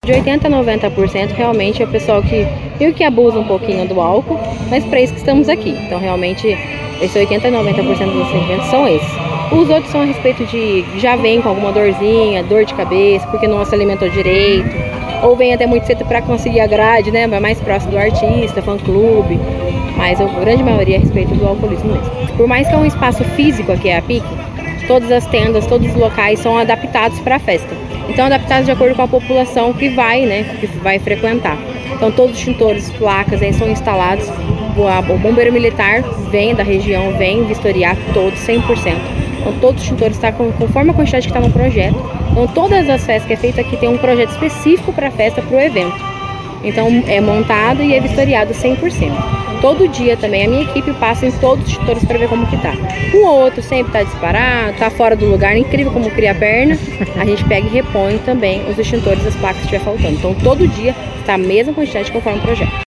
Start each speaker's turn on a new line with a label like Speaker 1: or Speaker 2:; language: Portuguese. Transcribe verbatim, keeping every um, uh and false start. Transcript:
Speaker 1: De oitenta a noventa por cento realmente é o pessoal que meio que abusa um pouquinho do álcool, mas para isso que estamos aqui. Então realmente esse oitenta a noventa por cento dos atendimentos são esses. Os outros são a respeito de já vem com alguma dorzinha, dor de cabeça, porque não se alimentou direito, ou vem até muito cedo para conseguir a grade, né? Vai mais próximo do artista, fã-clube, mas a grande maioria é a respeito do alcoolismo mesmo. Por mais que é um espaço físico aqui, a PIC, todas as tendas, todos os locais são adaptados para a festa. Então, adaptados de acordo com a população que vai, né, que vai frequentar. Então, todos os extintores, placas aí são instalados. O bombeiro militar vem da região, vem vistoriar todos, cem por cento. Então, todos os extintores estão conforme a quantidade que está no projeto. Então, todas as festas que é feita aqui tem um projeto específico para a festa, para o evento. Então, é montado e é vistoriado cem por cento. Todo dia também a minha equipe passa em todos os extintores para ver como que tá. Um ou outro sempre está disparado, está fora do lugar, incrível como cria a perna. A gente pega e repõe também os extintores, as placas que estiver faltando. Então todo dia está a mesma quantidade conforme o projeto.